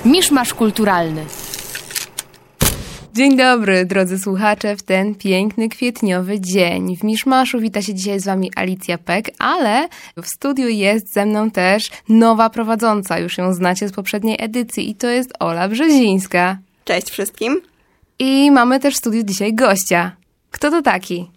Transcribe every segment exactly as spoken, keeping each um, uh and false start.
Miszmasz kulturalny. Dzień dobry, drodzy słuchacze, w ten piękny, kwietniowy dzień. W Miszmaszu wita się dzisiaj z wami Alicja Peck, ale w studiu jest ze mną też nowa prowadząca. Już ją znacie z poprzedniej edycji i to jest Ola Brzezińska. Cześć wszystkim. I mamy też w studiu dzisiaj gościa. Kto to taki?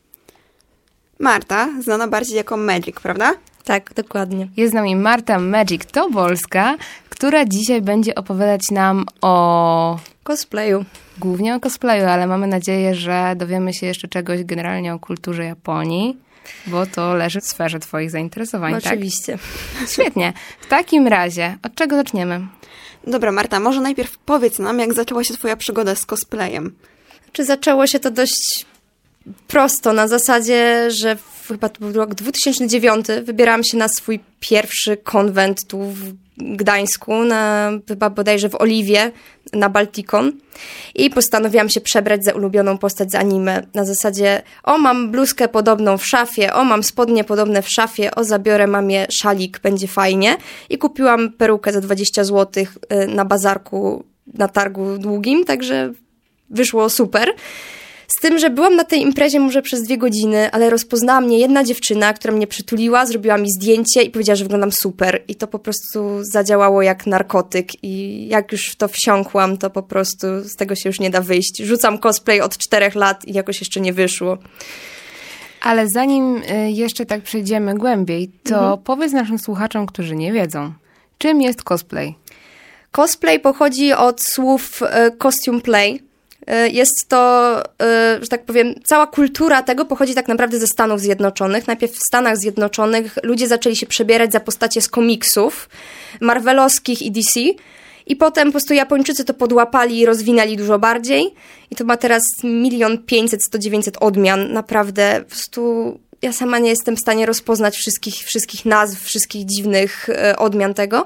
Marta, znana bardziej jako Magic, prawda? Tak, dokładnie. Jest z nami Marta Magic Tobolska, która dzisiaj będzie opowiadać nam o... cosplayu. Głównie o cosplayu, ale mamy nadzieję, że dowiemy się jeszcze czegoś generalnie o kulturze Japonii, bo to leży w sferze twoich zainteresowań, no, tak? Oczywiście. Świetnie. W takim razie, od czego zaczniemy? Dobra, Marta, może najpierw powiedz nam, jak zaczęła się twoja przygoda z cosplayem. Czy zaczęło się to dość prosto, na zasadzie, że w, chyba to był rok dwa tysiące dziewiąty, wybierałam się na swój pierwszy konwent tu w Gdańsku, na, chyba bodajże w Oliwie, na Balticon. I postanowiłam się przebrać za ulubioną postać z anime. Na zasadzie, o mam bluzkę podobną w szafie, o mam spodnie podobne w szafie, o zabiorę mamie szalik, będzie fajnie. I kupiłam perukę za dwadzieścia złotych na bazarku na targu długim, także wyszło super. Z tym, że byłam na tej imprezie może przez dwie godziny, ale rozpoznała mnie jedna dziewczyna, która mnie przytuliła, zrobiła mi zdjęcie i powiedziała, że wyglądam super. I to po prostu zadziałało jak narkotyk. I jak już w to wsiąkłam, to po prostu z tego się już nie da wyjść. Rzucam cosplay od czterech lat i jakoś jeszcze nie wyszło. Ale zanim jeszcze tak przejdziemy głębiej, to mhm. powiedz naszym słuchaczom, którzy nie wiedzą, czym jest cosplay? Cosplay pochodzi od słów costume play. Jest to, że tak powiem, cała kultura tego pochodzi tak naprawdę ze Stanów Zjednoczonych. Najpierw w Stanach Zjednoczonych ludzie zaczęli się przebierać za postacie z komiksów marvelowskich i D C i potem po prostu Japończycy to podłapali i rozwinęli dużo bardziej i to ma teraz milion pięćset, sto, dziewięćset odmian. Naprawdę po prostu ja sama nie jestem w stanie rozpoznać wszystkich, wszystkich nazw, wszystkich dziwnych odmian tego.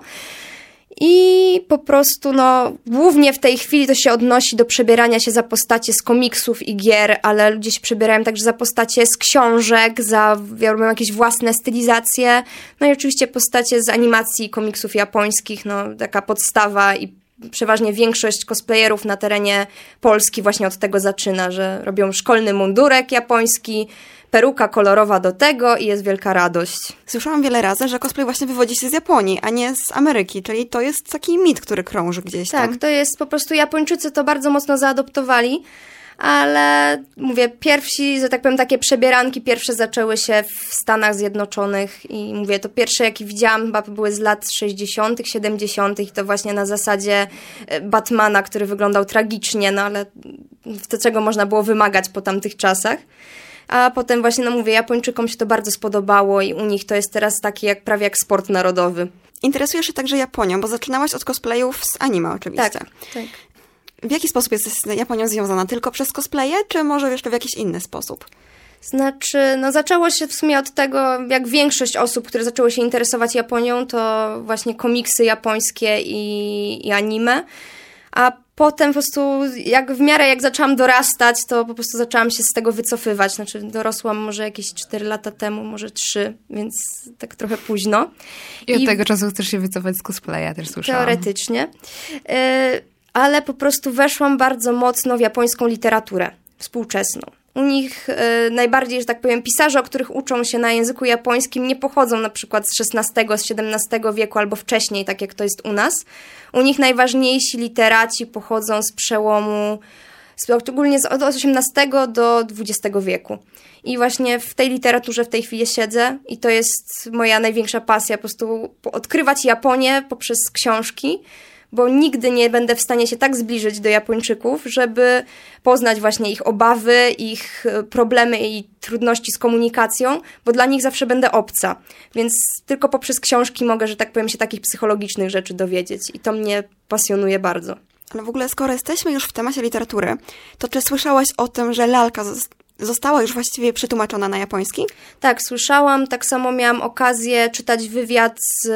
I po prostu, no, głównie w tej chwili to się odnosi do przebierania się za postacie z komiksów i gier, ale ludzie się przebierają także za postacie z książek, za, robią jakieś własne stylizacje, no i oczywiście postacie z animacji komiksów japońskich, no, taka podstawa i przeważnie większość cosplayerów na terenie Polski właśnie od tego zaczyna, że robią szkolny mundurek japoński, peruka kolorowa do tego i jest wielka radość. Słyszałam wiele razy, że cosplay właśnie wywodzi się z Japonii, a nie z Ameryki, czyli to jest taki mit, który krąży gdzieś tam. Tak, to jest po prostu Japończycy to bardzo mocno zaadoptowali, ale mówię, pierwsi, że tak powiem, takie przebieranki pierwsze zaczęły się w Stanach Zjednoczonych i mówię, to pierwsze jakie widziałam chyba były z lat sześćdziesiątych, siedemdziesiątych i to właśnie na zasadzie Batmana, który wyglądał tragicznie, no ale to czego można było wymagać po tamtych czasach. A potem właśnie, no mówię, Japończykom się to bardzo spodobało i u nich to jest teraz taki jak prawie jak sport narodowy. Interesujesz się także Japonią, bo zaczynałaś od cosplayów z anime oczywiście. Tak, tak. W jaki sposób jesteś z Japonią związana? Tylko przez cosplaye, czy może jeszcze w jakiś inny sposób? Znaczy, no zaczęło się w sumie od tego, jak większość osób, które zaczęły się interesować Japonią, to właśnie komiksy japońskie i, i anime. A potem po prostu, jak w miarę jak zaczęłam dorastać, to po prostu zaczęłam się z tego wycofywać. Znaczy dorosłam może jakieś cztery lata temu, może trzy, więc tak trochę późno. I od I tego czasu chcesz się wycofać z cosplaya, też słyszałam. Teoretycznie. Yy, ale po prostu weszłam bardzo mocno w japońską literaturę współczesną. U nich y, najbardziej, że tak powiem, pisarze, o których uczą się na języku japońskim, nie pochodzą na przykład z szesnastego, z siedemnastego wieku albo wcześniej, tak jak to jest u nas. U nich najważniejsi literaci pochodzą z przełomu, szczególnie od osiemnastego do dwudziestego wieku. I właśnie w tej literaturze w tej chwili siedzę i to jest moja największa pasja, po prostu odkrywać Japonię poprzez książki, bo nigdy nie będę w stanie się tak zbliżyć do Japończyków, żeby poznać właśnie ich obawy, ich problemy i trudności z komunikacją, bo dla nich zawsze będę obca. Więc tylko poprzez książki mogę, że tak powiem, się takich psychologicznych rzeczy dowiedzieć i to mnie pasjonuje bardzo. Ale w ogóle skoro jesteśmy już w temacie literatury, to czy słyszałaś o tym, że lalka została już właściwie przetłumaczona na japoński? Tak, słyszałam. Tak samo miałam okazję czytać wywiad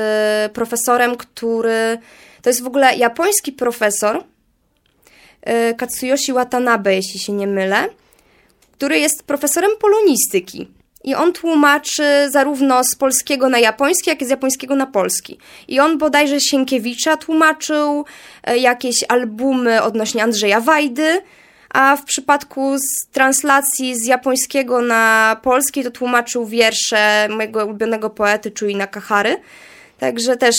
z profesorem, który... To jest w ogóle japoński profesor, Katsuyoshi Watanabe, jeśli się nie mylę, który jest profesorem polonistyki. i on tłumaczy zarówno z polskiego na japoński, jak i z japońskiego na polski. I on bodajże Sienkiewicza tłumaczył, jakieś albumy odnośnie Andrzeja Wajdy, a w przypadku z translacji z japońskiego na polski to tłumaczył wiersze mojego ulubionego poety Chui Nakahary. Także też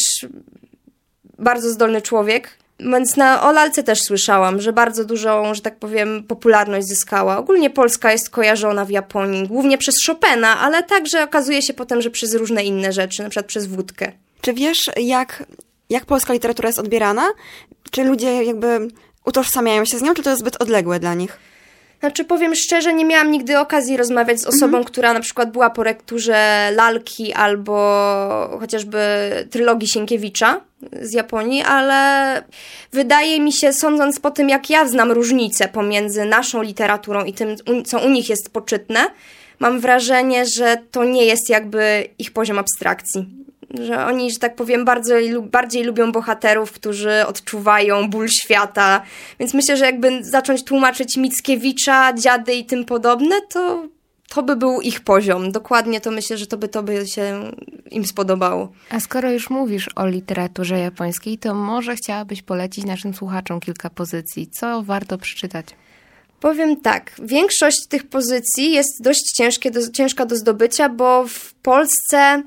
bardzo zdolny człowiek. Więc na, o lalce też słyszałam, że bardzo dużą, że tak powiem, popularność zyskała. Ogólnie Polska jest kojarzona w Japonii, głównie przez Chopina, ale także okazuje się potem, że przez różne inne rzeczy, na przykład przez wódkę. Czy wiesz, jak, jak polska literatura jest odbierana? Czy ludzie jakby utożsamiają się z nią, czy to jest zbyt odległe dla nich? Znaczy, powiem szczerze, nie miałam nigdy okazji rozmawiać z osobą, mhm. która na przykład była po lekturze Lalki albo chociażby trylogii Sienkiewicza z Japonii, ale wydaje mi się, sądząc po tym, jak ja znam różnicę pomiędzy naszą literaturą i tym, co u nich jest poczytne, mam wrażenie, że to nie jest jakby ich poziom abstrakcji. Że oni, że tak powiem, bardzo, bardziej lubią bohaterów, którzy odczuwają ból świata. Więc myślę, że jakby zacząć tłumaczyć Mickiewicza, Dziady i tym podobne, to, to by był ich poziom. Dokładnie to myślę, że to by, to by się im spodobało. A skoro już mówisz o literaturze japońskiej, to może chciałabyś polecić naszym słuchaczom kilka pozycji. Co warto przeczytać? Powiem tak, większość tych pozycji jest dość ciężkie do, ciężka do zdobycia, bo w Polsce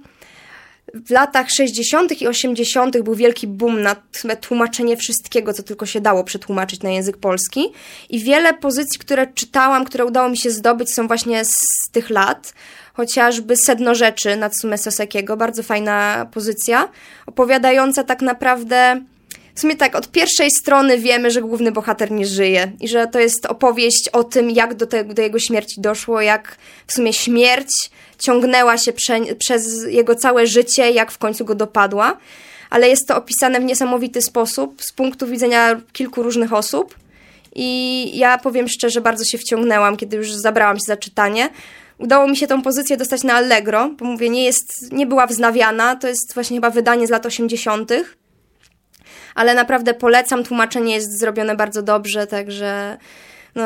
w latach sześćdziesiątych i osiemdziesiątych był wielki boom na tłumaczenie wszystkiego, co tylko się dało przetłumaczyć na język polski. I wiele pozycji, które czytałam, które udało mi się zdobyć, są właśnie z tych lat. Chociażby Sedno rzeczy Natsume Sosekiego, bardzo fajna pozycja, opowiadająca tak naprawdę... W sumie tak, od pierwszej strony wiemy, że główny bohater nie żyje i że to jest opowieść o tym, jak do, te, do jego śmierci doszło, jak w sumie śmierć ciągnęła się prze, przez jego całe życie, jak w końcu go dopadła. Ale jest to opisane w niesamowity sposób z punktu widzenia kilku różnych osób i ja powiem szczerze, bardzo się wciągnęłam, kiedy już zabrałam się za czytanie. Udało mi się tą pozycję dostać na Allegro, bo mówię, nie, jest, nie była wznawiana, to jest właśnie chyba wydanie z lat osiemdziesiątych. Ale naprawdę polecam, tłumaczenie jest zrobione bardzo dobrze, także no,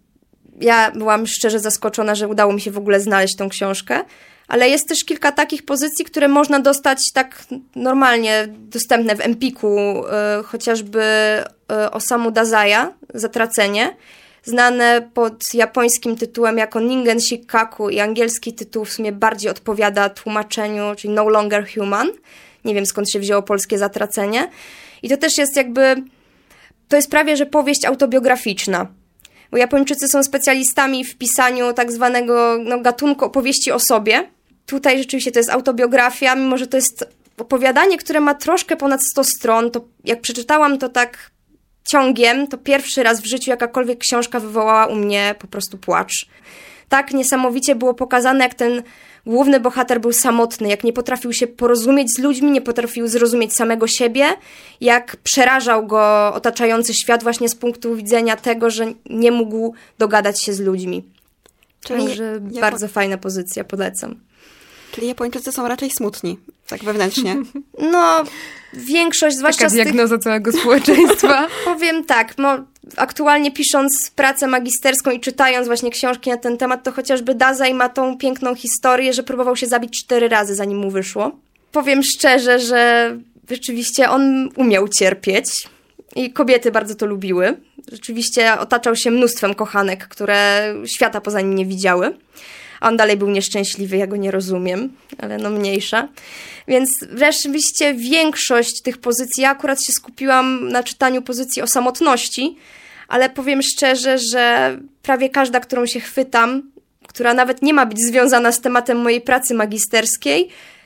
ja byłam szczerze zaskoczona, że udało mi się w ogóle znaleźć tą książkę. Ale jest też kilka takich pozycji, które można dostać tak normalnie dostępne w Empiku, y, chociażby y, Osamu Dazaya, Zatracenie, znane pod japońskim tytułem jako Ningen Shikkaku i angielski tytuł w sumie bardziej odpowiada tłumaczeniu, czyli No Longer Human. Nie wiem, skąd się wzięło polskie Zatracenie. I to też jest jakby, to jest prawie, że powieść autobiograficzna. Bo Japończycy są specjalistami w pisaniu tak zwanego no, gatunku opowieści o sobie. Tutaj rzeczywiście to jest autobiografia, mimo że to jest opowiadanie, które ma troszkę ponad sto stron. To jak przeczytałam to tak ciągiem, to pierwszy raz w życiu jakakolwiek książka wywołała u mnie po prostu płacz. Tak niesamowicie było pokazane, jak ten główny bohater był samotny, jak nie potrafił się porozumieć z ludźmi, nie potrafił zrozumieć samego siebie, jak przerażał go otaczający świat właśnie z punktu widzenia tego, że nie mógł dogadać się z ludźmi. Czyli Także Japo- bardzo fajna pozycja, polecam. Czyli Japończycy są raczej smutni, tak wewnętrznie. No, większość, zwłaszcza Taka z tych... diagnoza całego społeczeństwa. Powiem tak, no, aktualnie pisząc pracę magisterską i czytając właśnie książki na ten temat, to chociażby Dazai ma tą piękną historię, że próbował się zabić cztery razy, zanim mu wyszło. Powiem szczerze, że rzeczywiście on umiał cierpieć i kobiety bardzo to lubiły. Rzeczywiście otaczał się mnóstwem kochanek, które świata poza nim nie widziały. A on dalej był nieszczęśliwy, ja go nie rozumiem, ale no mniejsza. Więc rzeczywiście większość tych pozycji, ja akurat się skupiłam na czytaniu pozycji o samotności, ale powiem szczerze, że prawie każda, którą się chwytam, która nawet nie ma być związana z tematem mojej pracy magisterskiej,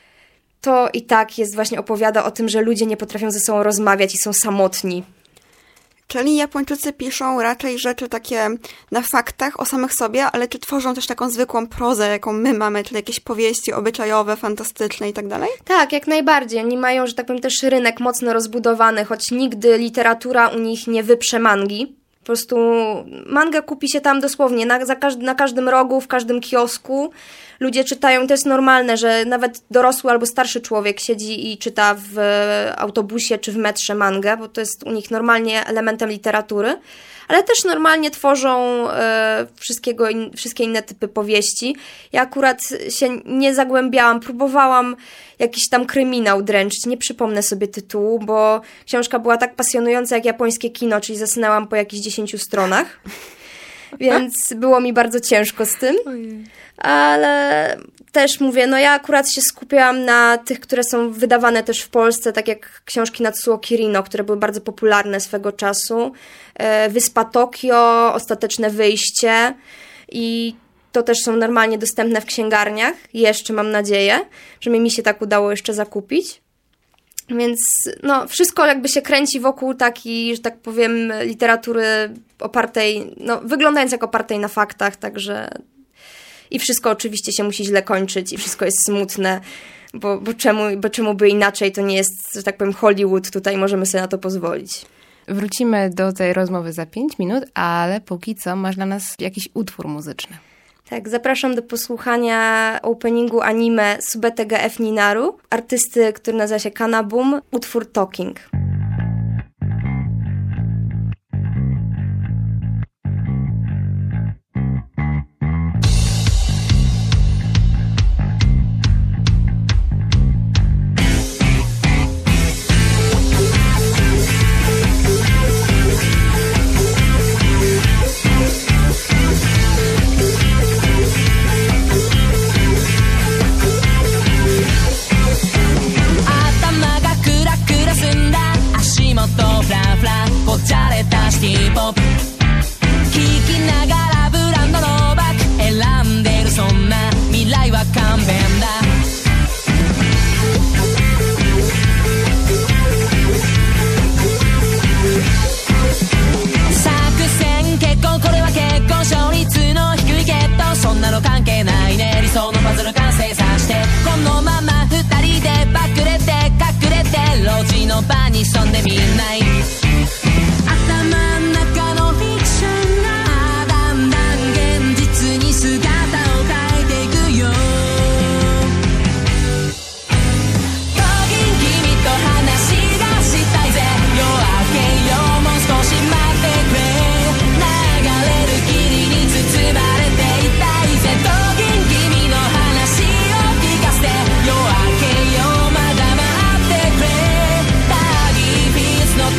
to i tak jest właśnie opowiada o tym, że ludzie nie potrafią ze sobą rozmawiać i są samotni. Czyli Japończycy piszą raczej rzeczy takie na faktach o samych sobie, ale czy tworzą też taką zwykłą prozę, jaką my mamy, czyli jakieś powieści obyczajowe, fantastyczne i tak dalej? Tak, jak najbardziej. Oni mają, że tak powiem, też rynek mocno rozbudowany, choć nigdy literatura u nich nie wyprze mangi. Po prostu mangę kupi się tam dosłownie na, za każdy, na każdym rogu, w każdym kiosku. ludzie czytają, to jest normalne, że nawet dorosły albo starszy człowiek siedzi i czyta w autobusie czy w metrze mangę, bo to jest u nich normalnie elementem literatury, ale też normalnie tworzą e, wszystkiego in, wszystkie inne typy powieści. Ja akurat się nie zagłębiałam, próbowałam jakiś tam kryminał dręczyć, nie przypomnę sobie tytułu, bo książka była tak pasjonująca jak japońskie kino, czyli zasnęłam po jakichś dziesięciu stronach, więc było mi bardzo ciężko z tym. Ale też mówię, no ja akurat się skupiałam na tych, które są wydawane też w Polsce, tak jak książki Natsuo Kirino, które były bardzo popularne swego czasu. Wyspa Tokio, Ostateczne wyjście i to też są normalnie dostępne w księgarniach. Jeszcze mam nadzieję, że mi się tak udało jeszcze zakupić. Więc no, wszystko jakby się kręci wokół takiej, że tak powiem, literatury opartej, no wyglądając jak opartej na faktach, także i wszystko oczywiście się musi źle kończyć i wszystko jest smutne, bo, bo, czemu, bo czemu by inaczej, to nie jest, że tak powiem, Hollywood, tutaj możemy sobie na to pozwolić. Wrócimy do tej rozmowy za pięć minut, ale póki co masz dla nas jakiś utwór muzyczny. Tak, zapraszam do posłuchania openingu anime Subete ga F Ninaru, artysty, który nazywa się Kanabum, utwór Talking. 「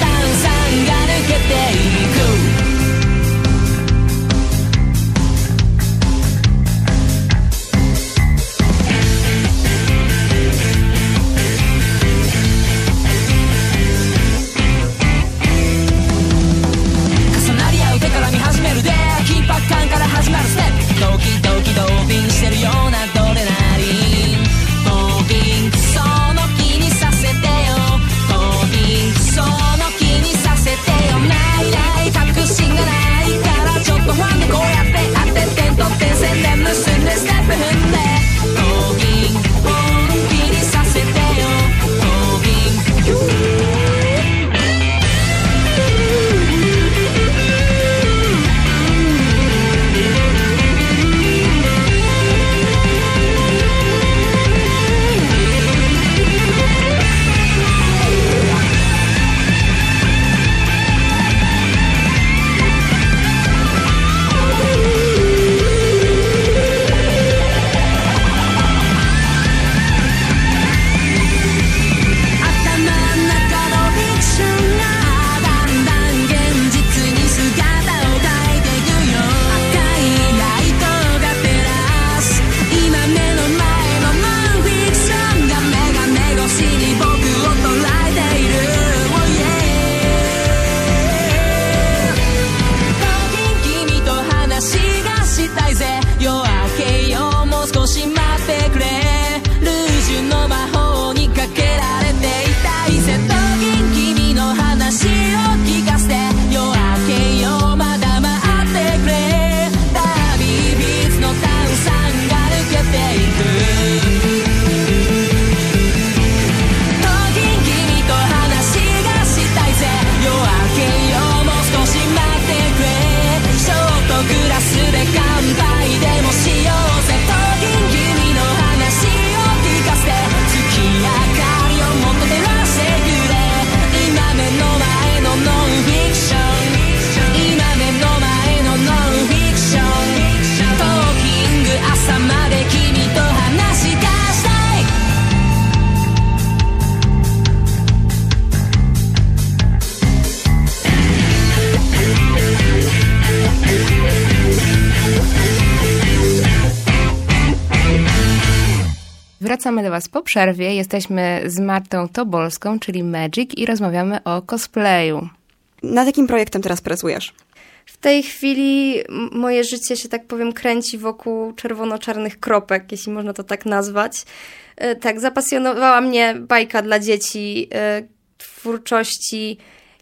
Wracamy do Was po przerwie. Jesteśmy z Martą Tobolską, czyli Magic, i rozmawiamy o cosplayu. Nad jakim projektem teraz pracujesz? W tej chwili moje życie, się tak powiem, kręci wokół czerwono-czarnych kropek, jeśli można to tak nazwać. Tak, zapasjonowała mnie bajka dla dzieci twórczości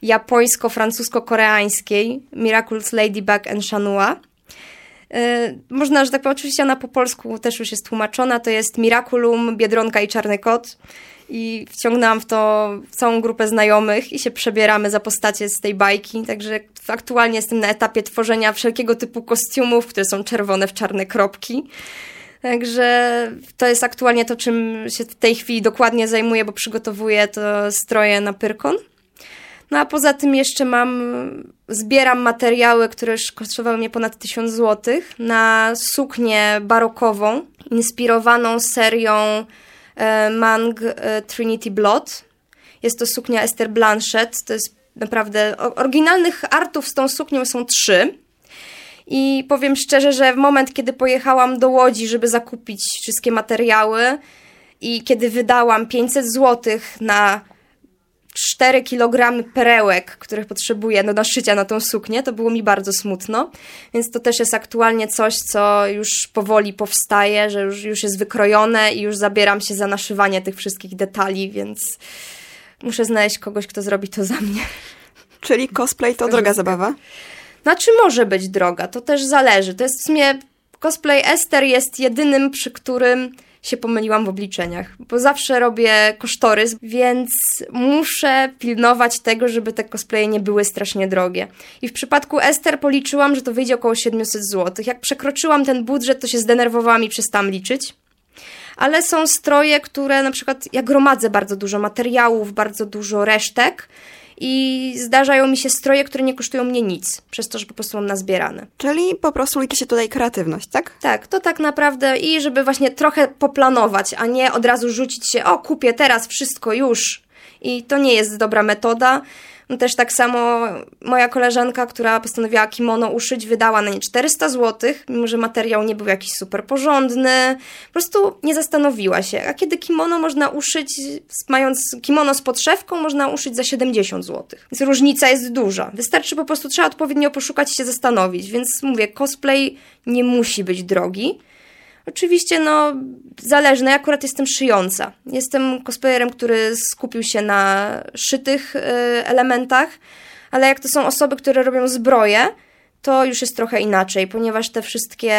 japońsko-francusko-koreańskiej Miraculous Ladybug and Shanua. Można, że tak powiem, oczywiście ona po polsku też już jest tłumaczona, to jest Miraculum, Biedronka i Czarny Kot. I wciągnęłam w to całą grupę znajomych i się przebieramy za postacie z tej bajki, także aktualnie jestem na etapie tworzenia wszelkiego typu kostiumów, które są czerwone w czarne kropki. Także to jest aktualnie to, czym się w tej chwili dokładnie zajmuję, bo przygotowuję to stroje na Pyrkon. No a poza tym jeszcze mam, zbieram materiały, które już kosztowały mnie ponad tysiąc złotych, na suknię barokową, inspirowaną serią e, mang e, Trinity Blood. Jest to suknia Esther Blanchett, to jest naprawdę, oryginalnych artów z tą suknią są trzy. I powiem szczerze, że w moment, kiedy pojechałam do Łodzi, żeby zakupić wszystkie materiały i kiedy wydałam pięćset złotych na cztery kilogramy perełek, których potrzebuję do naszycia na tą suknię, to było mi bardzo smutno. Więc to też jest aktualnie coś, co już powoli powstaje, że już, już jest wykrojone i już zabieram się za naszywanie tych wszystkich detali, więc muszę znaleźć kogoś, kto zrobi to za mnie. Czyli cosplay to droga zabawa? Znaczy może być droga, to też zależy. To jest w sumie, cosplay Esther jest jedynym, przy którym się pomyliłam w obliczeniach, bo zawsze robię kosztorys, więc muszę pilnować tego, żeby te cosplaye nie były strasznie drogie. I w przypadku Esther policzyłam, że to wyjdzie około siedemset złotych. Jak przekroczyłam ten budżet, to się zdenerwowałam i przestałam liczyć. Ale są stroje, które na przykład ja gromadzę bardzo dużo materiałów, bardzo dużo resztek, i zdarzają mi się stroje, które nie kosztują mnie nic, przez to, że po prostu mam nazbierane. Czyli po prostu liczy się tutaj kreatywność, tak? Tak, to tak naprawdę i żeby właśnie trochę poplanować, a nie od razu rzucić się, o kupię teraz wszystko już. I to nie jest dobra metoda. Też tak samo moja koleżanka, która postanowiła kimono uszyć, wydała na nie czterysta złotych, mimo że materiał nie był jakiś super porządny. Po prostu nie zastanowiła się. A kiedy kimono można uszyć, mając kimono z podszewką, można uszyć za siedemdziesiąt złotych. Więc różnica jest duża. Wystarczy po prostu, trzeba odpowiednio poszukać i się zastanowić. Więc mówię, cosplay nie musi być drogi. Oczywiście, no, zależy. No, ja akurat jestem szyjąca. Jestem cosplayerem, który skupił się na szytych y, elementach, ale jak to są osoby, które robią zbroje, to już jest trochę inaczej, ponieważ te wszystkie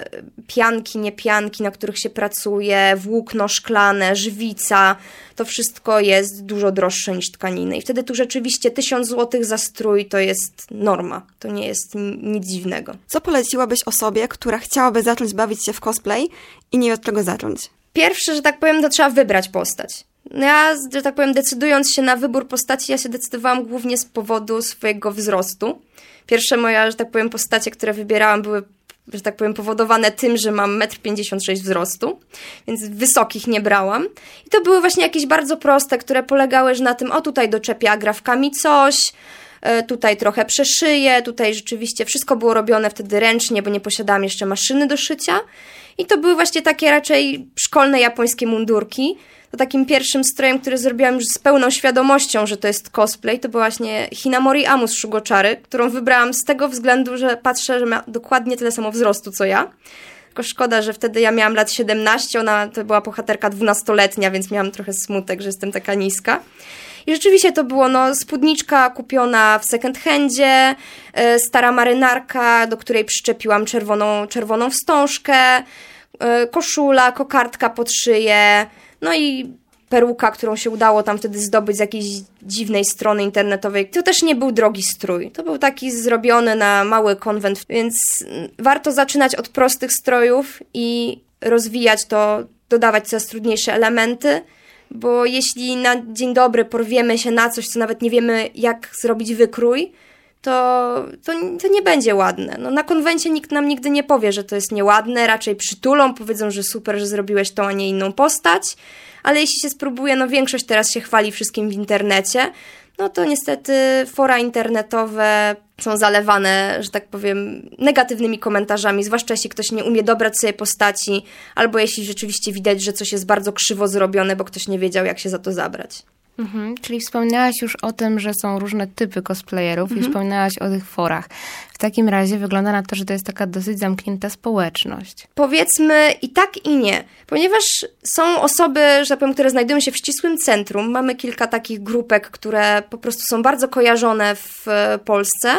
pianki, niepianki, na których się pracuje, włókno szklane, żywica, to wszystko jest dużo droższe niż tkaniny. I wtedy tu rzeczywiście tysiąc złotych za strój to jest norma. To nie jest nic dziwnego. Co poleciłabyś osobie, która chciałaby zacząć bawić się w cosplay i nie wie od czego zacząć? Pierwsze, że tak powiem, to trzeba wybrać postać. Ja, że tak powiem, decydując się na wybór postaci, ja się decydowałam głównie z powodu swojego wzrostu. Pierwsze moje, że tak powiem, postacie, które wybierałam, były, że tak powiem, powodowane tym, że mam metr pięćdziesiąt sześć wzrostu, więc wysokich nie brałam. I to były właśnie jakieś bardzo proste, które polegały że na tym, o tutaj doczepię agrafkami coś, tutaj trochę przeszyję, tutaj rzeczywiście wszystko było robione wtedy ręcznie, bo nie posiadałam jeszcze maszyny do szycia. I to były właśnie takie raczej szkolne japońskie mundurki. To takim pierwszym strojem, który zrobiłam już z pełną świadomością, że to jest cosplay, to była właśnie Hinamori Amu z Shugochary, którą wybrałam z tego względu, że patrzę, że ma dokładnie tyle samo wzrostu, co ja. Tylko szkoda, że wtedy ja miałam lat siedemnaście, ona to była bohaterka dwunastoletnia, więc miałam trochę smutek, że jestem taka niska. I rzeczywiście to było no, spódniczka kupiona w second handzie, yy, stara marynarka, do której przyczepiłam czerwoną, czerwoną wstążkę, yy, koszula, kokardka pod szyję, no i peruka, którą się udało tam wtedy zdobyć z jakiejś dziwnej strony internetowej. To też nie był drogi strój. To był taki zrobiony na mały konwent, więc warto zaczynać od prostych strojów i rozwijać to, dodawać coraz trudniejsze elementy, bo jeśli na dzień dobry porwiemy się na coś, co nawet nie wiemy, jak zrobić wykrój, to, to, to nie będzie ładne. No, na konwencie nikt nam nigdy nie powie, że to jest nieładne, raczej przytulą, powiedzą, że super, że zrobiłeś tą, a nie inną postać, ale jeśli się spróbuje, no większość teraz się chwali wszystkim w internecie, no to niestety fora internetowe są zalewane, że tak powiem, negatywnymi komentarzami, zwłaszcza jeśli ktoś nie umie dobrać sobie postaci, albo jeśli rzeczywiście widać, że coś jest bardzo krzywo zrobione, bo ktoś nie wiedział, jak się za to zabrać. Mhm, czyli wspomniałaś już o tym, że są różne typy cosplayerów mhm. i wspomniałaś o tych forach. W takim razie wygląda na to, że to jest taka dosyć zamknięta społeczność. Powiedzmy i tak i nie, ponieważ są osoby, że tak powiem, które znajdują się w ścisłym centrum. Mamy kilka takich grupek, które po prostu są bardzo kojarzone w Polsce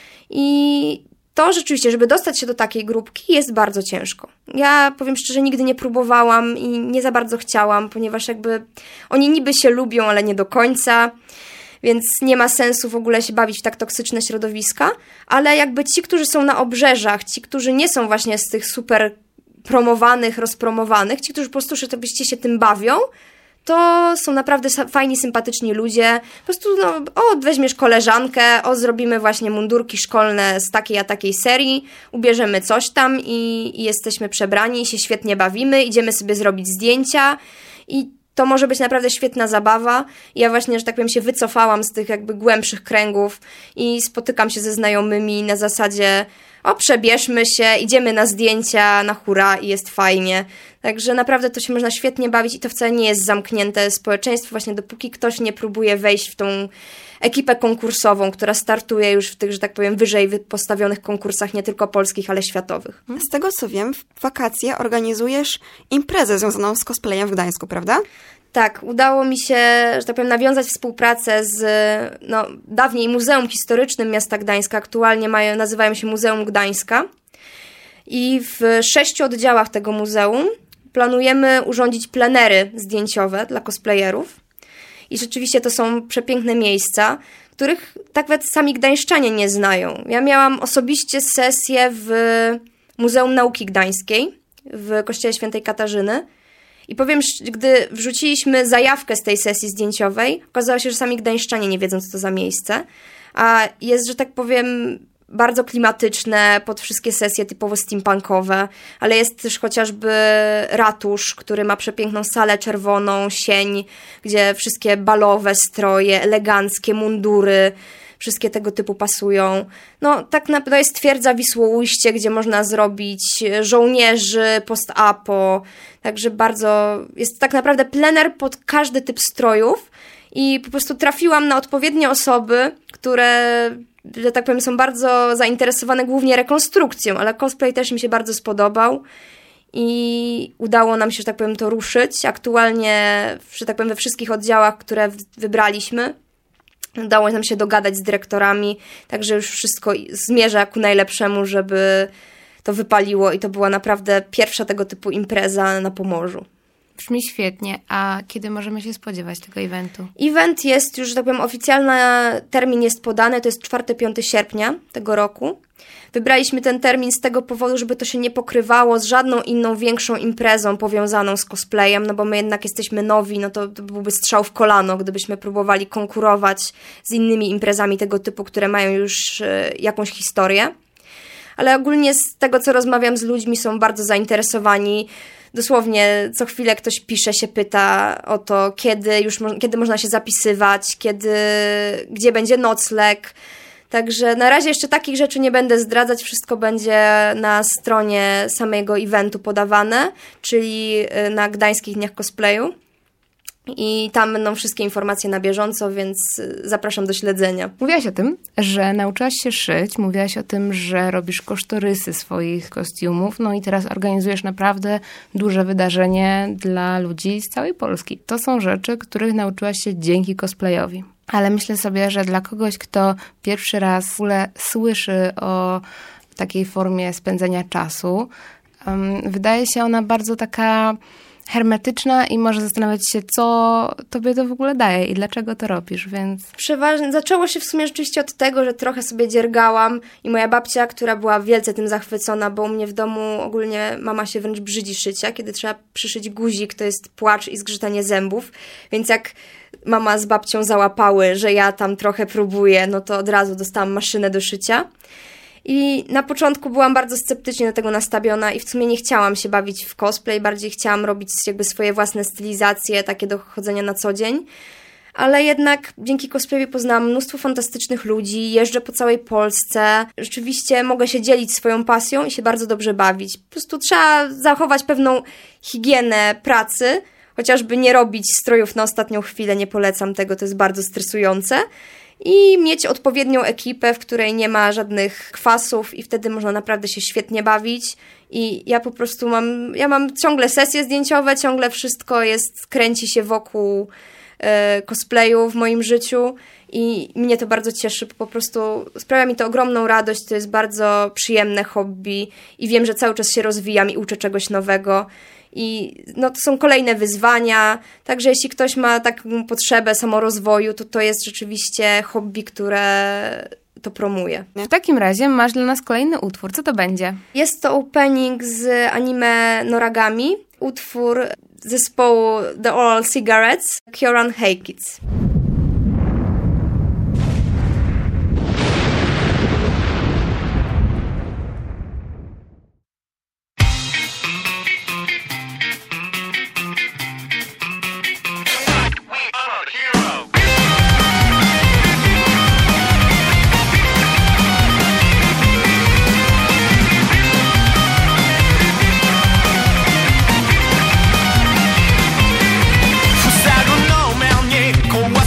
i to rzeczywiście, żeby dostać się do takiej grupki jest bardzo ciężko. Ja powiem szczerze, nigdy nie próbowałam i nie za bardzo chciałam, ponieważ jakby oni niby się lubią, ale nie do końca, więc nie ma sensu w ogóle się bawić w tak toksyczne środowiska, ale jakby ci, którzy są na obrzeżach, ci, którzy nie są właśnie z tych super promowanych, rozpromowanych, ci, którzy po prostu rzeczywiście się tym bawią, to są naprawdę fajni, sympatyczni ludzie. Po prostu, no, o, weźmiesz koleżankę, o, zrobimy właśnie mundurki szkolne z takiej a takiej serii, ubierzemy coś tam i, i jesteśmy przebrani, i się świetnie bawimy, idziemy sobie zrobić zdjęcia i to może być naprawdę świetna zabawa. Ja właśnie, że tak powiem, się wycofałam z tych jakby głębszych kręgów i spotykam się ze znajomymi na zasadzie o, przebierzmy się, idziemy na zdjęcia, na hura i jest fajnie. Także naprawdę to się można świetnie bawić i to wcale nie jest zamknięte społeczeństwo, właśnie dopóki ktoś nie próbuje wejść w tą ekipę konkursową, która startuje już w tych, że tak powiem, wyżej postawionych konkursach, nie tylko polskich, ale światowych. Z tego co wiem, w wakacje organizujesz imprezę związaną z cosplayem w Gdańsku, prawda? Tak, udało mi się, że tak powiem, nawiązać współpracę z no, dawniej Muzeum Historycznym Miasta Gdańska, aktualnie mają, nazywają się Muzeum Gdańska. I w sześciu oddziałach tego muzeum planujemy urządzić plenery zdjęciowe dla cosplayerów. I rzeczywiście to są przepiękne miejsca, których tak nawet sami gdańszczanie nie znają. Ja miałam osobiście sesję w Muzeum Nauki Gdańskiej w Kościele Świętej Katarzyny. I powiem, gdy wrzuciliśmy zajawkę z tej sesji zdjęciowej, okazało się, że sami gdańszczanie nie wiedzą, co to za miejsce. A jest, że tak powiem, bardzo klimatyczne pod wszystkie sesje typowo steampunkowe, ale jest też chociażby ratusz, który ma przepiękną salę czerwoną, sień, gdzie wszystkie balowe stroje, eleganckie mundury, wszystkie tego typu pasują. No, tak naprawdę jest twierdza Wisłoujście, gdzie można zrobić żołnierzy, post-apo, także bardzo, jest tak naprawdę plener pod każdy typ strojów i po prostu trafiłam na odpowiednie osoby, które, że tak powiem, są bardzo zainteresowane głównie rekonstrukcją, ale cosplay też mi się bardzo spodobał i udało nam się, że tak powiem, to ruszyć. Aktualnie, że tak powiem, we wszystkich oddziałach, które wybraliśmy, udało nam się dogadać z dyrektorami, także już wszystko zmierza ku najlepszemu, żeby to wypaliło i to była naprawdę pierwsza tego typu impreza na Pomorzu. Brzmi świetnie. A kiedy możemy się spodziewać tego eventu? Event jest już, że tak powiem, oficjalny termin jest podany, to jest czwartego do piątego sierpnia tego roku. Wybraliśmy ten termin z tego powodu, żeby to się nie pokrywało z żadną inną większą imprezą powiązaną z cosplayem, no bo my jednak jesteśmy nowi, no to, to byłby strzał w kolano, gdybyśmy próbowali konkurować z innymi imprezami tego typu, które mają już y, jakąś historię. Ale ogólnie z tego, co rozmawiam z ludźmi, są bardzo zainteresowani. Dosłownie co chwilę ktoś pisze, się pyta o to, kiedy już mo- kiedy można się zapisywać, kiedy, gdzie będzie nocleg. Także na razie jeszcze takich rzeczy nie będę zdradzać, wszystko będzie na stronie samego eventu podawane, czyli na Gdańskich Dniach Cosplayu. I tam będą wszystkie informacje na bieżąco, więc zapraszam do śledzenia. Mówiłaś o tym, że nauczyłaś się szyć, mówiłaś o tym, że robisz kosztorysy swoich kostiumów, no i teraz organizujesz naprawdę duże wydarzenie dla ludzi z całej Polski. To są rzeczy, których nauczyłaś się dzięki cosplayowi. Ale myślę sobie, że dla kogoś, kto pierwszy raz w ogóle słyszy o takiej formie spędzenia czasu, um, wydaje się ona bardzo taka hermetyczna i może zastanawiać się, co tobie to w ogóle daje i dlaczego to robisz, więc... Przeważnie zaczęło się w sumie rzeczywiście od tego, że trochę sobie dziergałam i moja babcia, która była wielce tym zachwycona, bo u mnie w domu ogólnie mama się wręcz brzydzi szycia, kiedy trzeba przyszyć guzik, to jest płacz i zgrzytanie zębów, więc jak mama z babcią załapały, że ja tam trochę próbuję, no to od razu dostałam maszynę do szycia. I na początku byłam bardzo sceptycznie do tego nastawiona i w sumie nie chciałam się bawić w cosplay, bardziej chciałam robić jakby swoje własne stylizacje, takie do chodzenia na co dzień. ale jednak dzięki cosplayowi poznałam mnóstwo fantastycznych ludzi, jeżdżę po całej Polsce, rzeczywiście mogę się dzielić swoją pasją i się bardzo dobrze bawić. Po prostu trzeba zachować pewną higienę pracy, chociażby nie robić strojów na ostatnią chwilę, nie polecam tego, to jest bardzo stresujące. I mieć odpowiednią ekipę, w której nie ma żadnych kwasów i wtedy można naprawdę się świetnie bawić. I ja po prostu mam, ja mam ciągle sesje zdjęciowe, ciągle wszystko jest, kręci się wokół e, cosplayu w moim życiu i mnie to bardzo cieszy, po prostu sprawia mi to ogromną radość, to jest bardzo przyjemne hobby i wiem, że cały czas się rozwijam i uczę czegoś nowego. I no, to są kolejne wyzwania, także jeśli ktoś ma taką potrzebę samorozwoju, to to jest rzeczywiście hobby, które to promuje. W takim razie masz dla nas kolejny utwór. Co to będzie? Jest to opening z anime Noragami, utwór zespołu The Oral Cigarettes, Kyoran Hey Kids. Go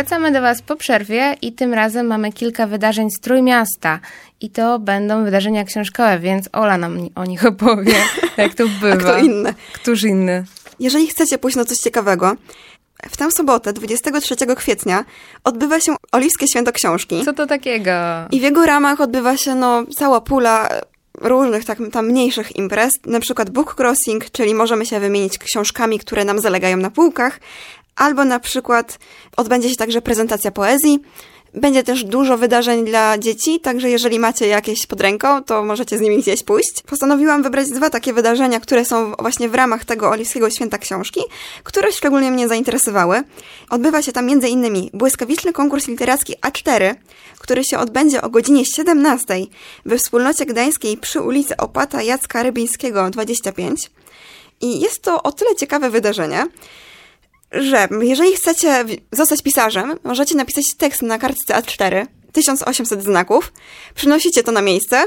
Wracamy do Was po przerwie i tym razem mamy kilka wydarzeń z Trójmiasta. I to będą wydarzenia książkowe, więc Ola nam o nich opowie, jak to bywa. A kto inny? Któż inny? Jeżeli chcecie pójść na coś ciekawego, w tę sobotę, dwudziestego trzeciego kwietnia, odbywa się Oliwskie Święto Książki. Co to takiego? I w jego ramach odbywa się no, cała pula różnych tak, tam mniejszych imprez, na przykład book crossing, czyli możemy się wymienić książkami, które nam zalegają na półkach, albo na przykład odbędzie się także prezentacja poezji. Będzie też dużo wydarzeń dla dzieci, także jeżeli macie jakieś pod ręką, to możecie z nimi gdzieś pójść. Postanowiłam wybrać dwa takie wydarzenia, które są właśnie w ramach tego Oliwskiego Święta Książki, które szczególnie mnie zainteresowały. Odbywa się tam między innymi błyskawiczny konkurs literacki A cztery, który się odbędzie o godzinie siedemnastej we Wspólnocie Gdańskiej przy ulicy Opata Jacka Rybińskiego dwadzieścia pięć. I jest to o tyle ciekawe wydarzenie, że jeżeli chcecie zostać pisarzem, możecie napisać tekst na kartce A cztery, tysiąc osiemset znaków, przynosicie to na miejsce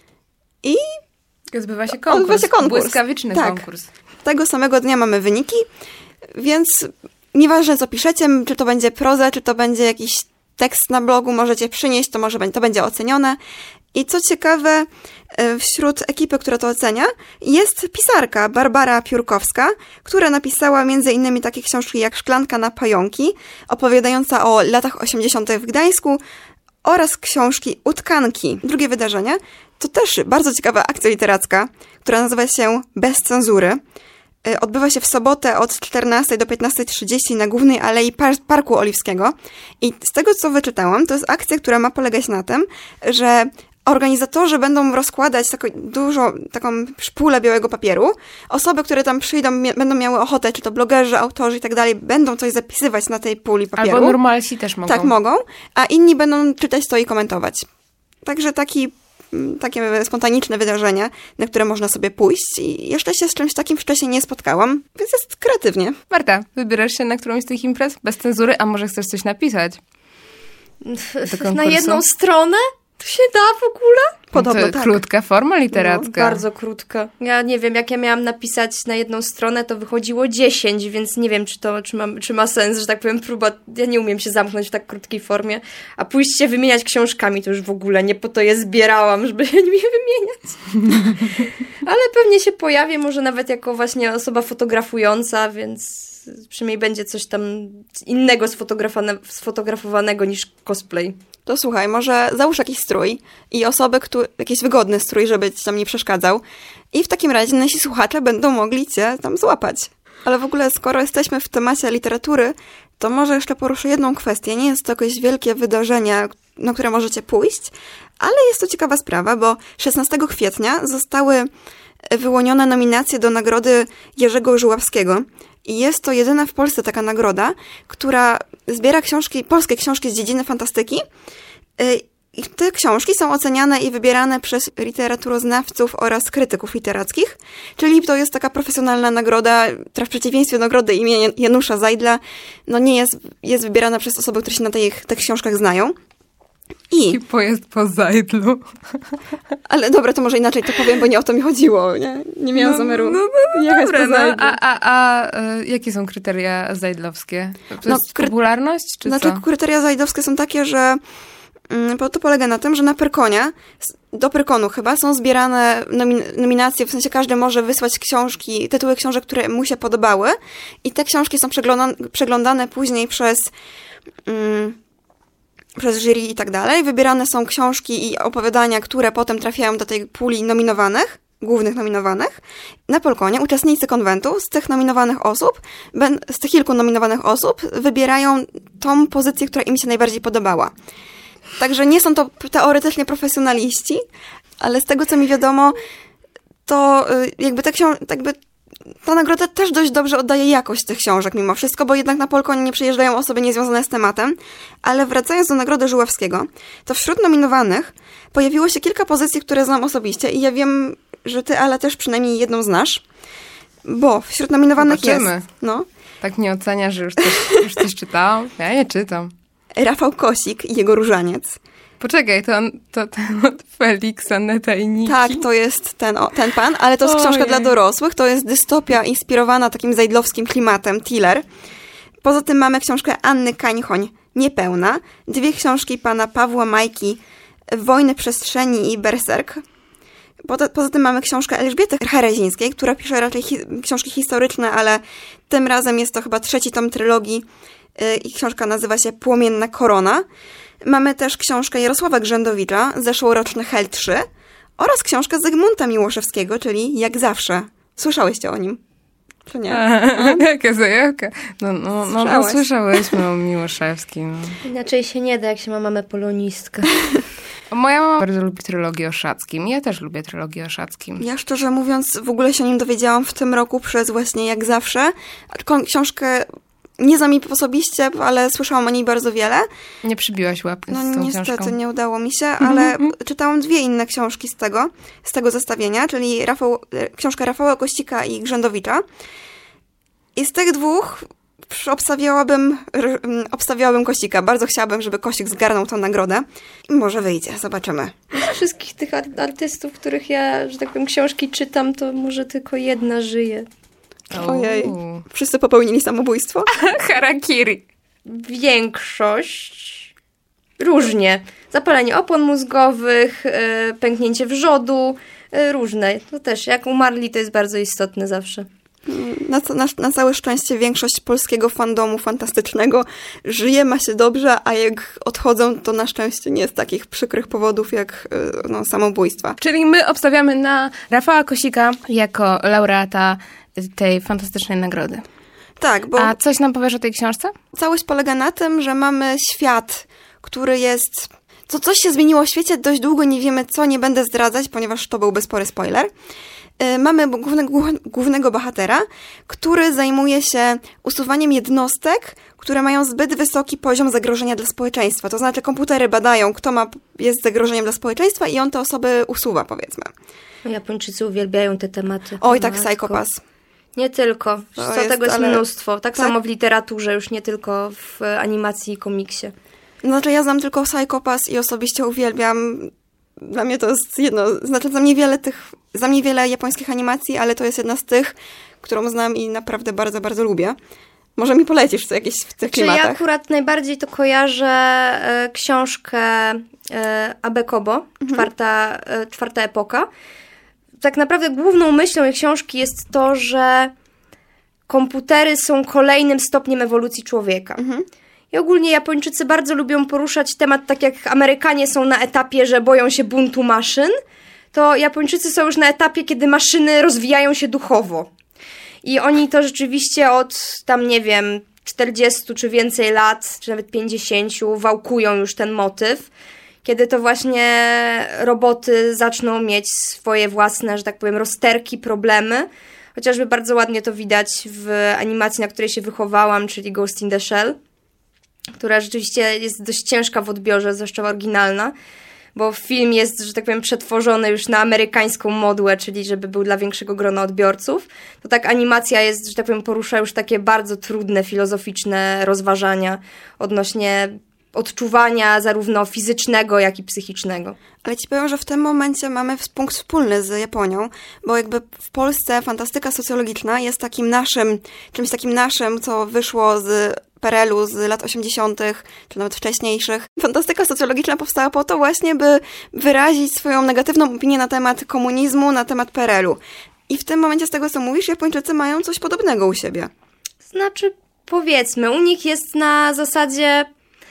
i odbywa się konkurs. Odbywa się konkurs. Błyskawiczny tak. konkurs. Tego samego dnia mamy wyniki, więc nieważne co piszecie, czy to będzie proza, czy to będzie jakiś tekst na blogu, możecie przynieść, to może to będzie ocenione. I co ciekawe, wśród ekipy, która to ocenia, jest pisarka Barbara Piórkowska, która napisała między innymi takie książki jak Szklanka na pająki, opowiadająca o latach osiemdziesiątych w Gdańsku, oraz książki Utkanki. Drugie wydarzenie to też bardzo ciekawa akcja literacka, która nazywa się Bez cenzury. Odbywa się w sobotę od czternastej do piętnastej trzydzieści na głównej alei par- Parku Oliwskiego. I z tego, co wyczytałam, to jest akcja, która ma polegać na tym, że organizatorzy będą rozkładać taką dużą, taką szpulę białego papieru. Osoby, które tam przyjdą, mia- będą miały ochotę, czy to blogerzy, autorzy i tak dalej, będą coś zapisywać na tej puli papieru. Albo normalsi też mogą. Tak, mogą. A inni będą czytać to i komentować. Także taki, takie spontaniczne wydarzenie, na które można sobie pójść. I jeszcze się z czymś takim wcześniej nie spotkałam, więc jest kreatywnie. Marta, wybierasz się na którąś z tych imprez? Bez cenzury? A może chcesz coś napisać? Na jedną stronę? To się da w ogóle? Podobno to tak. Krótka forma literacka. No, bardzo krótka. Ja nie wiem, jak ja miałam napisać na jedną stronę, to wychodziło dziesięć, więc nie wiem, czy to czy ma, czy ma sens, że tak powiem, próba. Ja nie umiem się zamknąć w tak krótkiej formie. A pójść się wymieniać książkami, to już w ogóle nie po to je zbierałam, żeby się nimi wymieniać. Ale pewnie się pojawię, może nawet jako właśnie osoba fotografująca, więc przynajmniej będzie coś tam innego sfotografowane, sfotografowanego niż cosplay. To słuchaj, może załóż jakiś strój i osoby, które, jakiś wygodny strój, żeby ci tam nie przeszkadzał. I w takim razie nasi słuchacze będą mogli cię tam złapać. Ale w ogóle, skoro jesteśmy w temacie literatury, to może jeszcze poruszę jedną kwestię. Nie jest to jakieś wielkie wydarzenie, na które możecie pójść, ale jest to ciekawa sprawa, bo szesnastego kwietnia zostały wyłonione nominacje do nagrody Jerzego Żuławskiego. I jest to jedyna w Polsce taka nagroda, która zbiera książki, polskie książki z dziedziny fantastyki. I te książki są oceniane i wybierane przez literaturoznawców oraz krytyków literackich. Czyli to jest taka profesjonalna nagroda, która w przeciwieństwie do nagrody imienia Janusza Zajdla, no nie jest, jest wybierana przez osoby, które się na tych, tych książkach znają. I, I pojazd po Zajdlu. Ale dobra, to może inaczej to powiem, bo nie o to mi chodziło. Nie, nie miałam no, zamiaru no, no, no, jechać dobra, po Zajdlu. No, a a, a y, jakie są kryteria zajdlowskie? To No, jest popularność, czy znaczy, co? kryteria zajdowskie są takie, że mm, to polega na tym, że na Pyrkonie, do Pyrkonu chyba, są zbierane nomin- nominacje, w sensie każdy może wysłać książki, tytuły książek, które mu się podobały i te książki są przeglądane, przeglądane później przez... Mm, przez jury i tak dalej. Wybierane są książki i opowiadania, które potem trafiają do tej puli nominowanych, głównych nominowanych. Na Pyrkonie uczestnicy konwentu z tych nominowanych osób, z tych kilku nominowanych osób wybierają tą pozycję, która im się najbardziej podobała. Także nie są to teoretycznie profesjonaliści, ale z tego, co mi wiadomo, to jakby te książki, jakby ta nagroda też dość dobrze oddaje jakość tych książek mimo wszystko, bo jednak na Pyrkonie nie przyjeżdżają osoby niezwiązane z tematem. Ale wracając do Nagrody Żuławskiego, to wśród nominowanych pojawiło się kilka pozycji, które znam osobiście i ja wiem, że ty, ale też przynajmniej jedną znasz, bo wśród nominowanych Zobaczymy. jest... No, tak nie oceniasz, że już coś, już coś czytałam? Ja nie czytam. Rafał Kosik i jego Różaniec. Poczekaj, to, on, to ten od Feliksa Netajniki. Tak, to jest ten, o, ten pan, ale to jest Ojej. książka dla dorosłych, to jest dystopia inspirowana takim zajdlowskim klimatem, thriller. Poza tym mamy książkę Anny Kańchoń, Niepełna, dwie książki pana Pawła Majki Wojny przestrzeni i Berserk. Poza, poza tym mamy książkę Elżbiety Herezińskiej, która pisze raczej hi- książki historyczne, ale tym razem jest to chyba trzeci tom trylogii yy, i książka nazywa się Płomienna korona. Mamy też książkę Jarosława Grzędowicza, Zeszłoroczny Hel trzy oraz książkę Zygmunta Miłoszewskiego, czyli Jak zawsze. Słyszałyście o nim? Czy nie? Jaka zajawka. No, no, no, no słyszałyśmy o Miłoszewskim. No. Inaczej się nie da, jak się ma mamę polonistkę. Moja mama bardzo lubi trylogię o Szackim. Ja też lubię trylogię o Szackim. Ja szczerze mówiąc w ogóle się o nim dowiedziałam w tym roku przez właśnie Jak zawsze. Książkę nie znam jej osobiście, ale słyszałam o niej bardzo wiele. Nie przybiłaś łapy no, z tą niestety książką? Nie udało mi się, ale mm-hmm. czytałam dwie inne książki z tego, z tego zestawienia, czyli Rafał, książkę Rafała Kościka i Grzędowicza. I z tych dwóch obstawiałabym, obstawiałabym Kościka. Bardzo chciałabym, żeby Kościk zgarnął tę nagrodę. I może wyjdzie, zobaczymy. Z wszystkich tych artystów, których ja, że tak powiem, książki czytam, to może tylko jedna żyje. Ojej. Wszyscy popełnili samobójstwo? Harakiri. Większość. Różnie. Zapalenie opon mózgowych, yy, pęknięcie wrzodu, yy, różne. To też, jak umarli, to jest bardzo istotne zawsze. Na, na, na całe szczęście większość polskiego fandomu fantastycznego żyje, ma się dobrze, a jak odchodzą, to na szczęście nie z takich przykrych powodów jak no, samobójstwa. Czyli my obstawiamy na Rafała Kosika jako laureata tej fantastycznej nagrody. Tak, bo... A coś nam powiesz o tej książce? Całość polega na tym, że mamy świat, który jest... Co, coś się zmieniło w świecie, dość długo nie wiemy co, nie będę zdradzać, ponieważ to byłby spory spoiler. Mamy głównego, głównego bohatera, który zajmuje się usuwaniem jednostek, które mają zbyt wysoki poziom zagrożenia dla społeczeństwa. To znaczy komputery badają, kto ma, jest zagrożeniem dla społeczeństwa i on te osoby usuwa, powiedzmy. Japończycy uwielbiają te tematy. Oj, tak, Psychopass. Nie tylko. Co jest, tego jest ale... mnóstwo. Tak, tak samo w literaturze, już nie tylko w animacji i komiksie. Znaczy ja znam tylko Psychopass i osobiście uwielbiam. Dla mnie to jest jedno, znaczy za mnie wiele tych, za mnie wiele japońskich animacji, ale to jest jedna z tych, którą znam i naprawdę bardzo, bardzo lubię. Może mi polecisz co jakieś w tych Czy klimatach? ja akurat najbardziej to kojarzę e, książkę e, Abe Kobo, mhm. czwarta, e, czwarta epoka. Tak naprawdę główną myślą tej książki jest to, że komputery są kolejnym stopniem ewolucji człowieka. Mhm. I ogólnie Japończycy bardzo lubią poruszać temat, tak jak Amerykanie są na etapie, że boją się buntu maszyn, to Japończycy są już na etapie, kiedy maszyny rozwijają się duchowo. I oni to rzeczywiście od tam, nie wiem, czterdziestu czy więcej lat, czy nawet pięćdziesięciu wałkują już ten motyw, kiedy to właśnie roboty zaczną mieć swoje własne, że tak powiem, rozterki, problemy. Chociażby bardzo ładnie to widać w animacji, na której się wychowałam, czyli Ghost in the Shell, która rzeczywiście jest dość ciężka w odbiorze, zwłaszcza oryginalna, bo film jest, że tak powiem, przetworzony już na amerykańską modłę, czyli żeby był dla większego grona odbiorców. To tak animacja jest, że tak powiem, porusza już takie bardzo trudne, filozoficzne rozważania odnośnie odczuwania zarówno fizycznego, jak i psychicznego. Ale ci powiem, że w tym momencie mamy punkt wspólny z Japonią, bo jakby w Polsce fantastyka socjologiczna jest takim naszym, czymś takim naszym, co wyszło z P R L u z lat osiemdziesiątych, czy nawet wcześniejszych. Fantastyka socjologiczna powstała po to właśnie, by wyrazić swoją negatywną opinię na temat komunizmu, na temat P R L u. I w tym momencie, z tego co mówisz, Japończycy mają coś podobnego u siebie. Znaczy, powiedzmy, u nich jest na zasadzie,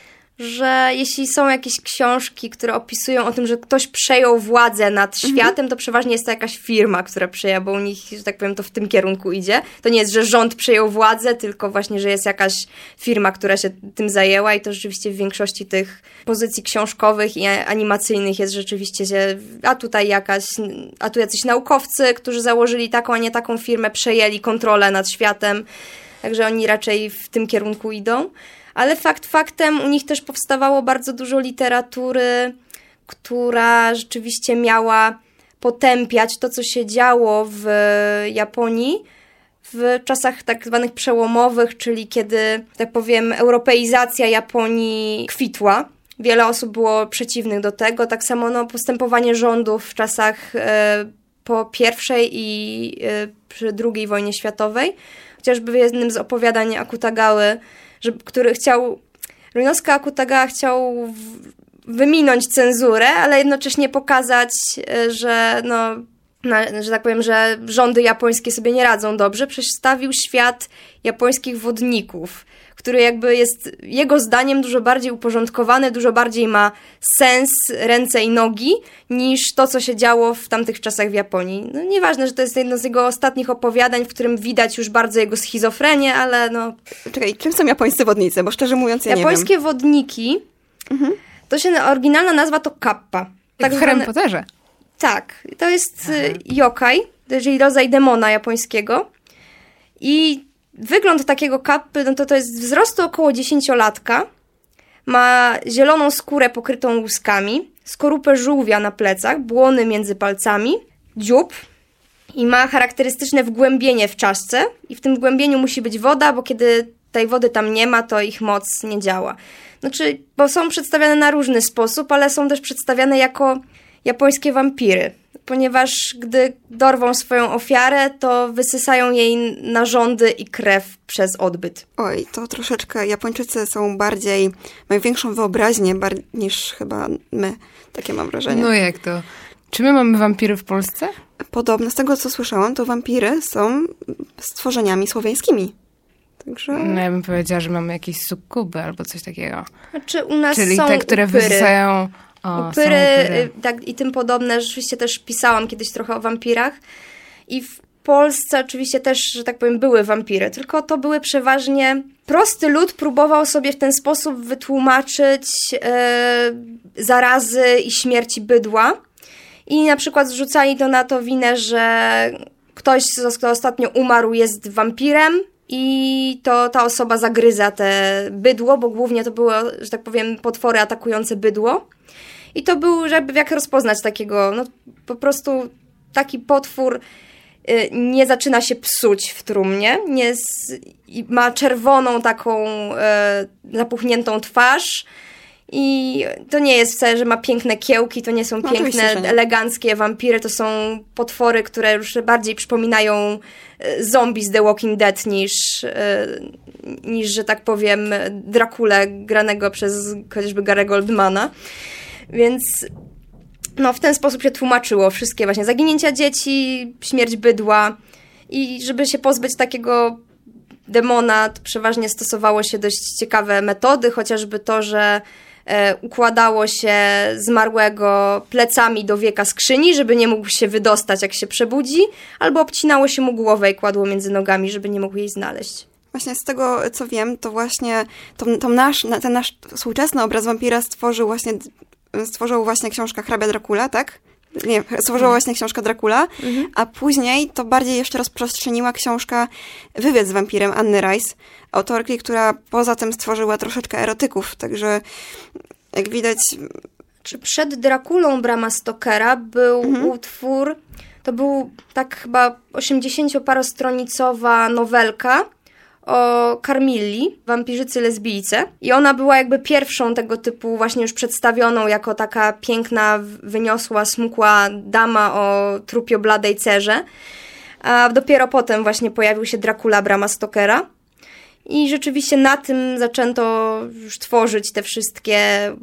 że jeśli są jakieś książki, które opisują o tym, że ktoś przejął władzę nad światem, mhm. to przeważnie jest to jakaś firma, która przejęła, bo u nich, że tak powiem, to w tym kierunku idzie. To nie jest, że rząd przejął władzę, tylko właśnie, że jest jakaś firma, która się tym zajęła i to rzeczywiście w większości tych pozycji książkowych i animacyjnych jest rzeczywiście, się, a tutaj jakaś, a tu jacyś naukowcy, którzy założyli taką, a nie taką firmę, przejęli kontrolę nad światem, także oni raczej w tym kierunku idą. Ale fakt faktem u nich też powstawało bardzo dużo literatury, która rzeczywiście miała potępiać to, co się działo w Japonii w czasach tak zwanych przełomowych, czyli kiedy, tak powiem, europeizacja Japonii kwitła. Wiele osób było przeciwnych do tego. Tak samo no, postępowanie rządów w czasach e, po pierwszej i e, przy drugiej wojnie światowej. Chociażby w jednym z opowiadań Akutagały, że, który chciał Ryunosuke Akutagawa chciał w, wyminąć cenzurę, ale jednocześnie pokazać, że no, na, że tak powiem, że rządy japońskie sobie nie radzą dobrze. Przedstawił świat japońskich wodników, który jakby jest jego zdaniem dużo bardziej uporządkowany, dużo bardziej ma sens, ręce i nogi, niż to, co się działo w tamtych czasach w Japonii. No nieważne, że to jest jedno z jego ostatnich opowiadań, w którym widać już bardzo jego schizofrenię, ale no... Czekaj, czym są japońscy wodnicy? Bo szczerze mówiąc ja Japońskie nie wiem. wodniki, mhm. to się, oryginalna nazwa to kappa. Tak w Harry Potterze. Tak, to jest Aha. yokai, czyli rodzaj demona japońskiego. I wygląd takiego kappy, no to to jest wzrostu około dziesięciolatka. Ma zieloną skórę pokrytą łuskami, skorupę żółwia na plecach, błony między palcami, dziób i ma charakterystyczne wgłębienie w czaszce. I w tym wgłębieniu musi być woda, bo kiedy tej wody tam nie ma, to ich moc nie działa. Znaczy, bo są przedstawiane na różny sposób, ale są też przedstawiane jako japońskie wampiry. Ponieważ gdy dorwą swoją ofiarę, to wysysają jej narządy i krew przez odbyt. Oj, to troszeczkę Japończycy są bardziej, mają większą wyobraźnię bar- niż chyba my. Takie mam wrażenie. No jak to? Czy my mamy wampiry w Polsce? Podobno, z tego co słyszałam, to wampiry są stworzeniami słowiańskimi. Także... No ja bym powiedziała, że mamy jakieś sukkuby albo coś takiego. Znaczy u nas Czyli są te, które upyry. wysysają... O, upyry, upyry. Tak, i tym podobne. Rzeczywiście też pisałam kiedyś trochę o wampirach. I w Polsce oczywiście też, że tak powiem, były wampiry. Tylko to były przeważnie... Prosty lud próbował sobie w ten sposób wytłumaczyć e, zarazy i śmierci bydła. I na przykład zrzucali to na to winę, że ktoś, kto ostatnio umarł, jest wampirem. I to ta osoba zagryza te bydło, bo głównie to było, że tak powiem, potwory atakujące bydło. I to był, żeby jak rozpoznać takiego, no po prostu taki potwór y, nie zaczyna się psuć w trumnie, nie z, ma czerwoną taką y, zapuchniętą twarz i to nie jest wcale, że ma piękne kiełki, to nie są no, piękne, nie. eleganckie wampiry, to są potwory, które już bardziej przypominają zombie z The Walking Dead niż, niż że tak powiem, Drakulę granego przez chociażby Gary'ego Oldmana. Więc no, w ten sposób się tłumaczyło wszystkie właśnie zaginięcia dzieci, śmierć bydła i żeby się pozbyć takiego demona, to przeważnie stosowało się dość ciekawe metody, chociażby to, że e, układało się zmarłego plecami do wieka skrzyni, żeby nie mógł się wydostać, jak się przebudzi, albo obcinało się mu głowę i kładło między nogami, żeby nie mógł jej znaleźć. Właśnie z tego, co wiem, to właśnie to, to nasz, ten nasz współczesny obraz wampira stworzył właśnie, stworzył właśnie książka Hrabia Dracula, tak? Nie, stworzyła właśnie książka Dracula, mhm. a później to bardziej jeszcze rozprzestrzeniła książka Wywiad z wampirem Anny Rice, autorki, która poza tym stworzyła troszeczkę erotyków, także jak widać... Czy przed Drakulą Brama Stokera był mhm. utwór, to był tak chyba osiemdziesięcioparostronicowa nowelka o Carmilli, wampirzycy lesbijce. I ona była jakby pierwszą tego typu właśnie już przedstawioną jako taka piękna, wyniosła, smukła dama o trupio bladej cerze. A dopiero potem właśnie pojawił się Dracula Brama Stokera. I rzeczywiście na tym zaczęto już tworzyć te wszystkie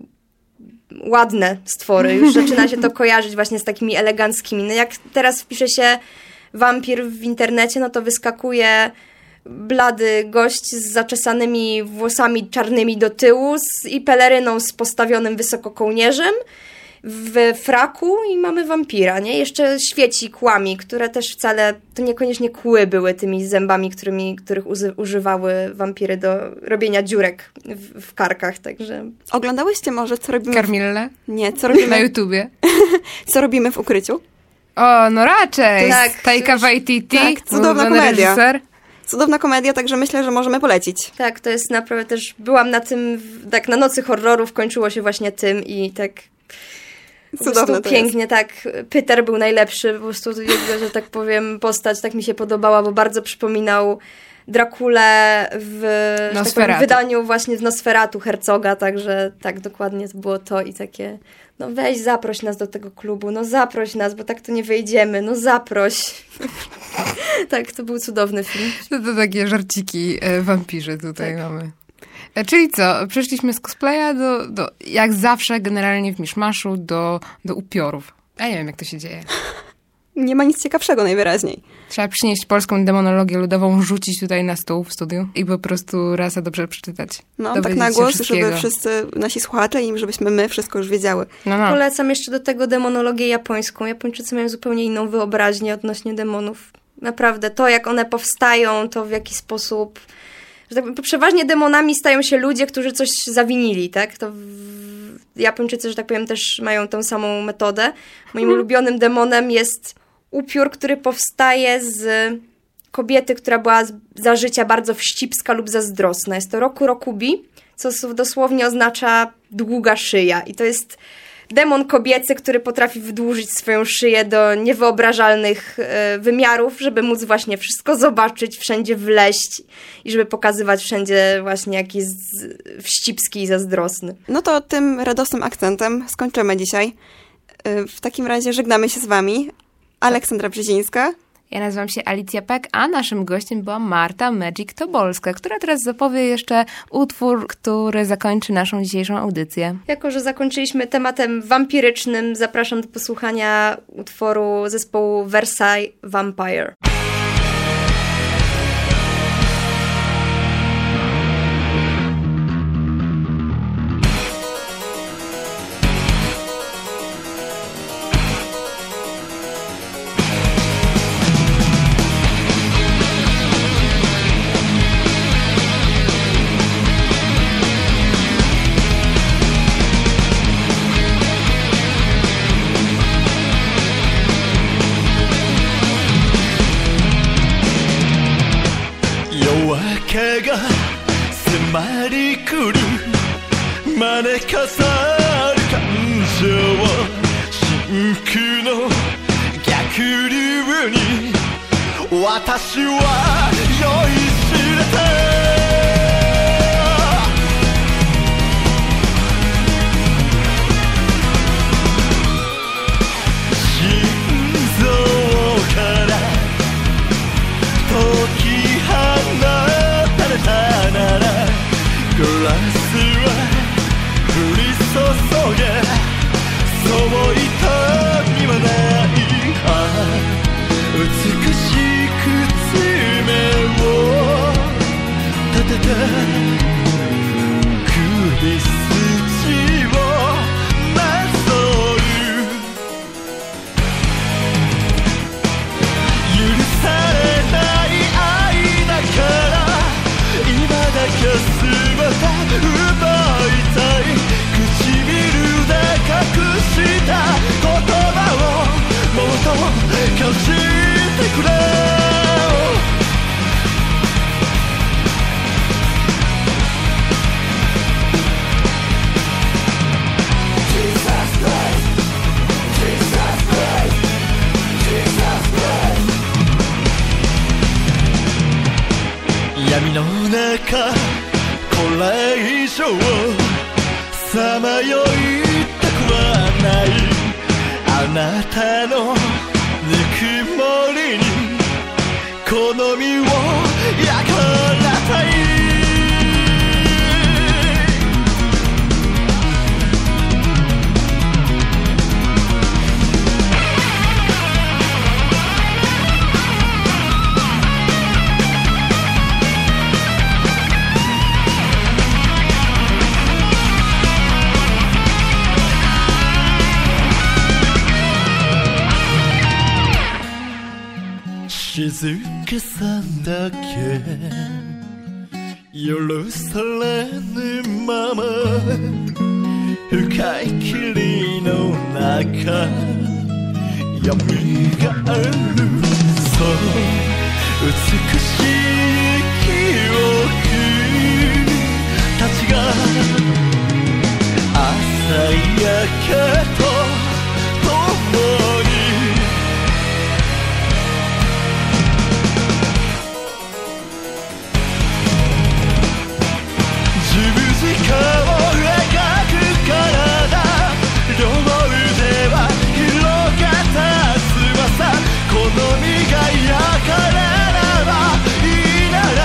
ładne stwory. Już zaczyna się to kojarzyć właśnie z takimi eleganckimi. No jak teraz wpisze się wampir w internecie, no to wyskakuje blady gość z zaczesanymi włosami czarnymi do tyłu z, i peleryną z postawionym wysoko kołnierzem w fraku i mamy wampira, nie? Jeszcze świeci kłami, które też wcale, to niekoniecznie kły były tymi zębami, którymi, których uzy, używały wampiry do robienia dziurek w, w karkach, także... Oglądałyście może, co robimy... Carmille? Nie, co robimy... Na YouTubie. Co robimy w ukryciu? O, no raczej! Tak, Taika Waititi, tak, cudowna komedia. Reżyser. Cudowna komedia, także myślę, że możemy polecić. Tak, to jest naprawdę też... Byłam na tym, tak na Nocy Horrorów kończyło się właśnie tym i tak... Po Cudowne prostu pięknie, jest. Tak. Peter był najlepszy, po prostu jego, że tak powiem, postać tak mi się podobała, bo bardzo przypominał Drakulę w tak powiem, wydaniu właśnie w Nosferatu Herzoga, także tak, dokładnie to było to i takie, no weź zaproś nas do tego klubu, no zaproś nas, bo tak to nie wejdziemy, no zaproś. Tak, to był cudowny film. No to takie żarciki e, wampirzy tutaj tak. mamy. Czyli co? Przeszliśmy z cosplaya do, do jak zawsze generalnie w miszmaszu, do, do upiorów. Ja nie wiem, jak to się dzieje. Nie ma nic ciekawszego najwyraźniej. Trzeba przynieść polską demonologię ludową, rzucić tutaj na stół w studiu i po prostu raz a dobrze przeczytać. No, tak na głos, żeby wszyscy nasi słuchacze i żebyśmy my wszystko już wiedziały. No, no. Polecam jeszcze do tego demonologię japońską. Japończycy mają zupełnie inną wyobraźnię odnośnie demonów. Naprawdę, to jak one powstają, to w jaki sposób... Że tak, przeważnie demonami stają się ludzie, którzy coś zawinili, tak? To w... Japończycy, że tak powiem, też mają tą samą metodę. Moim hmm. ulubionym demonem jest upiór, który powstaje z kobiety, która była za życia bardzo wścibska lub zazdrosna. Jest to Roku Rokubi, co dosłownie oznacza długa szyja. I to jest demon kobiecy, który potrafi wydłużyć swoją szyję do niewyobrażalnych y, wymiarów, żeby móc właśnie wszystko zobaczyć, wszędzie wleść i żeby pokazywać wszędzie właśnie jak jest wścibski i zazdrosny. No to tym radosnym akcentem skończymy dzisiaj. Y, w takim razie żegnamy się z wami. Aleksandra Brzezińska. Ja nazywam się Alicja Peck, a naszym gościem była Marta Magic Tobolska, która teraz zapowie jeszcze utwór, który zakończy naszą dzisiejszą audycję. Jako że zakończyliśmy tematem wampirycznym, zapraszam do posłuchania utworu zespołu Versailles Vampire. 招かさる感情を真空の逆流に私は酔いしれたグラスは降り注げそう痛みはないああ美しく爪を立てて首筋をなぞる許されない愛だから今だけ奪いたい唇で隠した言葉をもっと貸してくれ闇の中これ以上さまよいたくはないあなたのぬくもりに好みを焼からたい静けさだけ許されぬまま深い霧の中闇があるそう美しい記憶たちが朝焼けと共に十字架を描く体両腕は広がった翼好みが焼かれればいいなら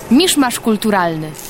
Miszmasz kulturalny.